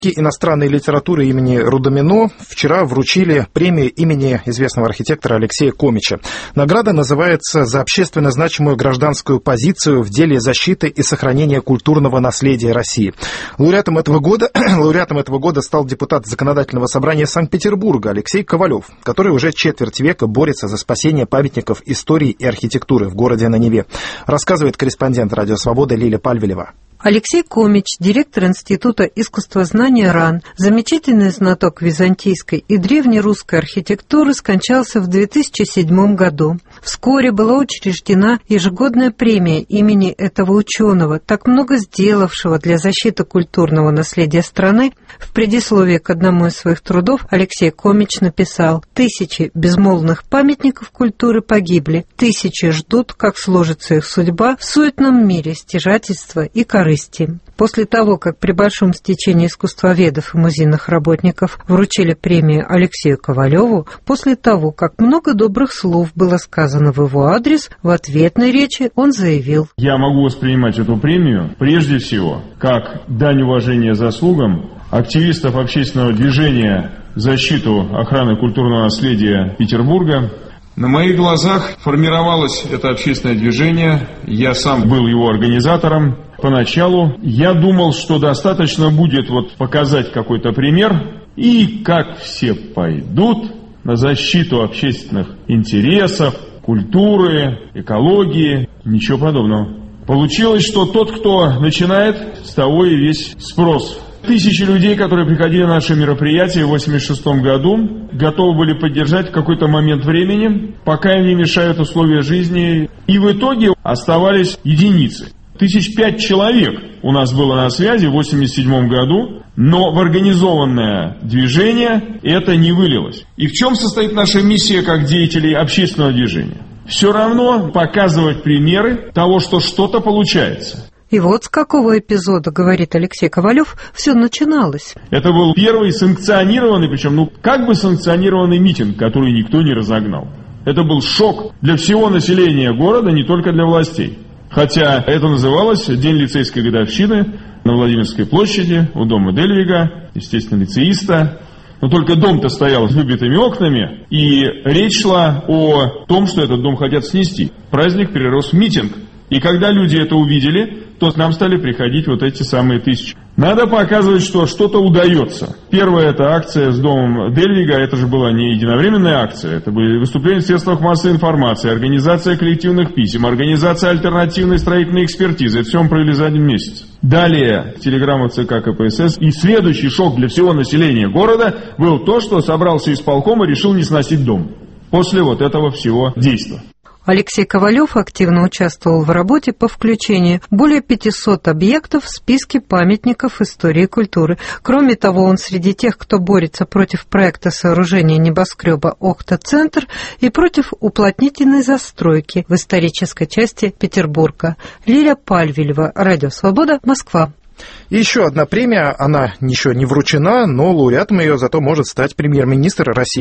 иностранной литературы имени Рудомино вчера вручили премию имени известного архитектора Алексея Комича. Награда называется «За общественно значимую гражданскую позицию в деле защиты и сохранения культурного наследия России». Лауреатом этого года стал депутат Законодательного собрания Санкт-Петербурга Алексей Ковалев, который уже четверть века борется за спасение памятников истории и архитектуры в городе на Неве. Рассказывает корреспондент «Радио Свобода» Лиля Пальвелева. Алексей Комич, директор Института искусствознания РАН, замечательный знаток византийской и древнерусской архитектуры, скончался в 2007 году. Вскоре была учреждена ежегодная премия имени этого ученого, так много сделавшего для защиты культурного наследия страны. В предисловии к одному из своих трудов Алексей Комич написал: «Тысячи безмолвных памятников культуры погибли, тысячи ждут, как сложится их судьба в суетном мире стяжательства и корысти». После того, как при большом стечении искусствоведов и музейных работников вручили премию Алексею Ковалеву, после того, как много добрых слов было сказано в его адрес, в ответной речи он заявил: «Я могу воспринимать эту премию прежде всего как дань уважения заслугам активистов общественного движения в защиту охраны культурного наследия Петербурга. На моих глазах формировалось это общественное движение, я сам был его организатором. Поначалу я думал, что достаточно будет показать какой-то пример, и как все пойдут на защиту общественных интересов, культуры, экологии, ничего подобного. Получилось, что тот, кто начинает, с того и весь спрос. Тысячи людей, которые приходили на наши мероприятия в 1986 году, готовы были поддержать в какой-то момент времени, пока им не мешают условия жизни. И в итоге оставались единицы. 5 человек у нас было на связи в 1987 году, но в организованное движение это не вылилось. И в чем состоит наша миссия как деятелей общественного движения? Все равно показывать примеры того, что что-то получается. И вот с какого эпизода, говорит Алексей Ковалев, все начиналось. Это был первый санкционированный, причем как бы санкционированный митинг, который никто не разогнал. Это был шок для всего населения города, не только для властей. Хотя это называлось День лицейской годовщины на Владимирской площади, у дома Дельвига, естественно, лицеиста. Но только дом-то стоял с выбитыми окнами, и речь шла о том, что этот дом хотят снести. Праздник перерос в митинг. И когда люди это увидели, то к нам стали приходить эти самые тысячи. Надо показывать, что что-то удается. Первая эта акция с домом Дельвига, это же была не единовременная акция, это были выступления в средствах массовой информации, организация коллективных писем, организация альтернативной строительной экспертизы. Это все мы провели за 1 месяц. Далее телеграмма ЦК КПСС. И следующий шок для всего населения города был то, что собрался исполком и решил не сносить дом. После этого всего действия. Алексей Ковалев активно участвовал в работе по включению более 500 объектов в списке памятников истории и культуры. Кроме того, он среди тех, кто борется против проекта сооружения небоскреба «Охта-центр» и против уплотнительной застройки в исторической части Петербурга. Лиля Пальвелева, Радио Свобода, Москва. И еще одна премия, она еще не вручена, но лауреатом ее зато может стать премьер-министр России.